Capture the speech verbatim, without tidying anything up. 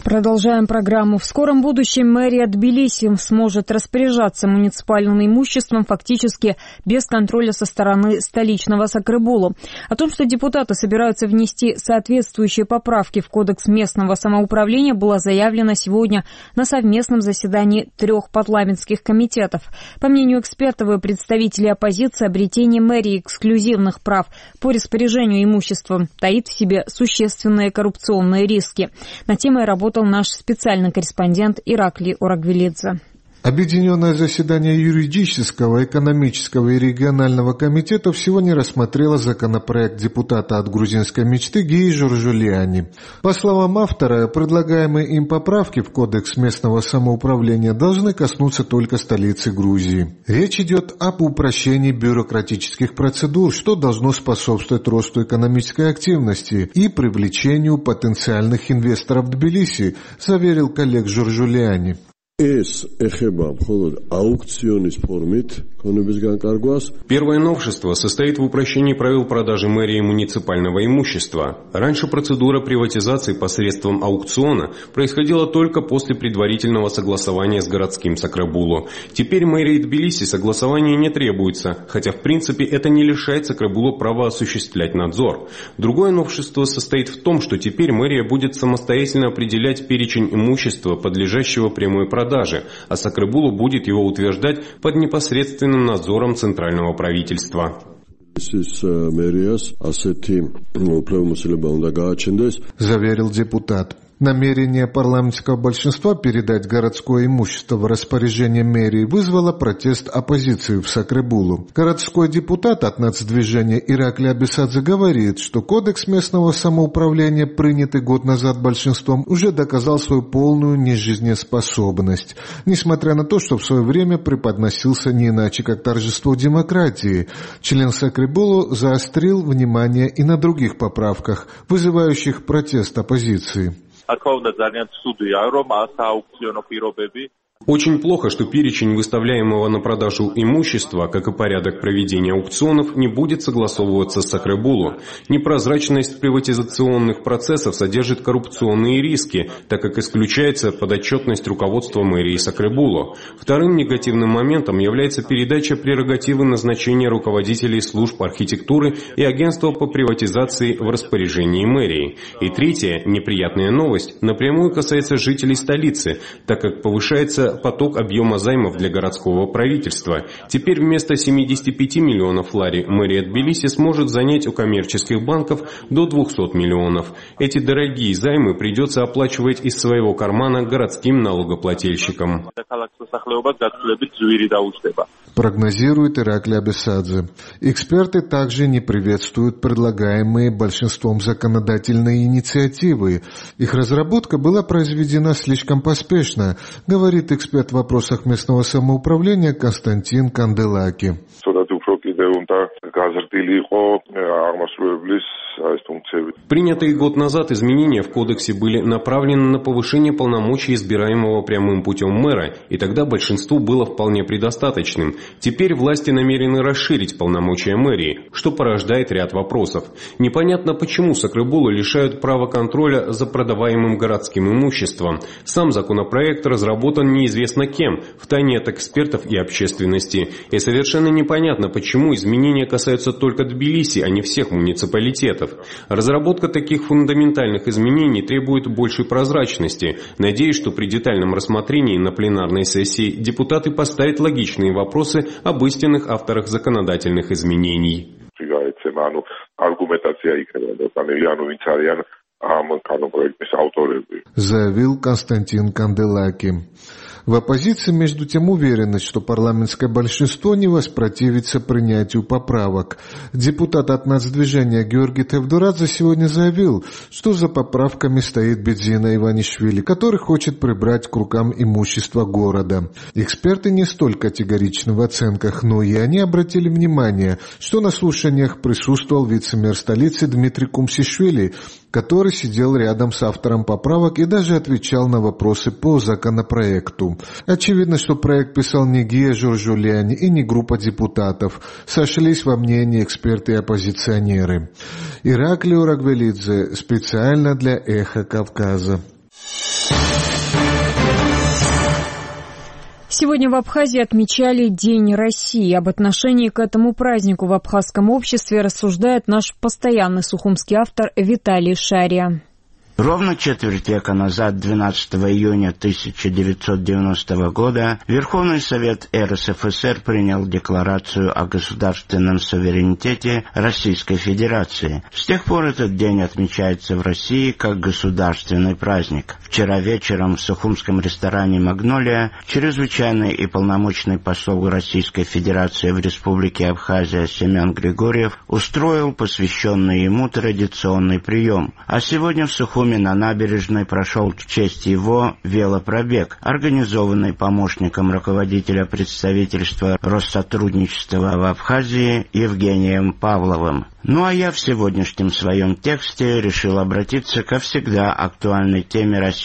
Продолжаем программу. В скором будущем мэрия Тбилиси сможет распоряжаться муниципальным имуществом фактически без контроля со стороны столичного Сакребулу. О том, что депутаты собираются внести соответствующие поправки в Кодекс местного самоуправления, было заявлено сегодня на совместном заседании трех парламентских комитетов. По мнению экспертов и представителей оппозиции, обретение мэрии эксклюзивных прав по распоряжению имуществом таит в себе существенные коррупционные риски. На темой работы наш специальный корреспондент Ираклий Орагвелидзе. Объединенное заседание юридического, экономического и регионального комитетов сегодня рассмотрело законопроект депутата от грузинской мечты Гии Жоржулиани. По словам автора, предлагаемые им поправки в Кодекс местного самоуправления должны коснуться только столицы Грузии. Речь идет об упрощении бюрократических процедур, что должно способствовать росту экономической активности и привлечению потенциальных инвесторов в Тбилиси, заверил коллег Жоржулиани. Первое новшество состоит в упрощении правил продажи мэрии муниципального имущества. Раньше процедура приватизации посредством аукциона происходила только после предварительного согласования с городским Сакребулу. Теперь мэрии Тбилиси согласования не требуется, хотя в принципе это не лишает Сакребулу права осуществлять надзор. Другое новшество состоит в том, что теперь мэрия будет самостоятельно определять перечень имущества, подлежащего прямой продаже. Продажи, а Сакребулу будет его утверждать под непосредственным надзором центрального правительства. Заверил депутат. Намерение парламентского большинства передать городское имущество в распоряжение мэрии вызвало протест оппозиции в Сакребулу. Городской депутат от нацдвижения Ираклий Абисадзе говорит, что Кодекс местного самоуправления, принятый год назад большинством, уже доказал свою полную нежизнеспособность. Несмотря на то, что в свое время преподносился не иначе, как торжество демократии, член Сакребулу заострил внимание и на других поправках, вызывающих протест оппозиции. Очень плохо, что перечень выставляемого на продажу имущества, как и порядок проведения аукционов, не будет согласовываться с Сакребулу. Непрозрачность приватизационных процессов содержит коррупционные риски, так как исключается подотчетность руководства мэрии Сакребулу. Вторым негативным моментом является передача прерогативы назначения руководителей служб архитектуры и агентства по приватизации в распоряжении мэрии. И третья неприятная новость напрямую касается жителей столицы, так как повышается поток объема займов для городского правительства. Теперь вместо семидесяти пяти миллионов лари мэрия Тбилиси сможет занять у коммерческих банков до двухсот миллионов. Эти дорогие займы придется оплачивать из своего кармана городским налогоплательщикам. Прогнозирует Ираклий Абисадзе. Эксперты также не приветствуют предлагаемые большинством законодательные инициативы. Их разработка была произведена слишком поспешно, говорит эксперт в вопросах местного самоуправления Константин Канделаки. Принятые год назад изменения в кодексе были направлены на повышение полномочий избираемого прямым путем мэра, и тогда большинству было вполне предостаточным. Теперь власти намерены расширить полномочия мэрии, что порождает ряд вопросов. Непонятно, почему Сакребулу лишают права контроля за продаваемым городским имуществом. Сам законопроект разработан неизвестно кем, втайне от экспертов и общественности. И совершенно непонятно, почему изменения касаются только Тбилиси, а не всех муниципалитетов. Разработка таких фундаментальных изменений требует большей прозрачности. Надеюсь, что при детальном рассмотрении на пленарной сессии депутаты поставят логичные вопросы об истинных авторах законодательных изменений. Заявил Константин Канделаки. В оппозиции, между тем, уверенность, что парламентское большинство не воспротивится принятию поправок. Депутат от нацдвижения Георгий Тевдорадзе сегодня заявил, что за поправками стоит Бедзина Иванишвили, который хочет прибрать к рукам имущество города. Эксперты не столь категоричны в оценках, но и они обратили внимание, что на слушаниях присутствовал вице-мэр столицы Дмитрий Кумсишвили, который сидел рядом с автором поправок и даже отвечал на вопросы по законопроекту. Очевидно, что проект писал не Гия Жоржулиани и не группа депутатов. Сошлись во мнении эксперты и оппозиционеры. Ираклий Орагвелидзе специально для «Эхо Кавказа». Сегодня в Абхазии отмечали День России. Об отношении к этому празднику в абхазском обществе рассуждает наш постоянный сухумский автор Виталий Шария. Ровно четверть века назад, двенадцатого июня тысяча девятьсот девяностого года, Верховный Совет эр эс эф эс эр принял Декларацию о государственном суверенитете Российской Федерации. С тех пор этот день отмечается в России как государственный праздник. Вчера вечером в сухумском ресторане «Магнолия» чрезвычайный и полномочный посол Российской Федерации в Республике Абхазия Семен Григорьев устроил посвященный ему традиционный прием. А сегодня в Сухуми на набережной прошел в честь его велопробег, организованный помощником руководителя представительства Россотрудничества в Абхазии Евгением Павловым. Ну а я в сегодняшнем своем тексте решил обратиться ко всегда актуальной теме России.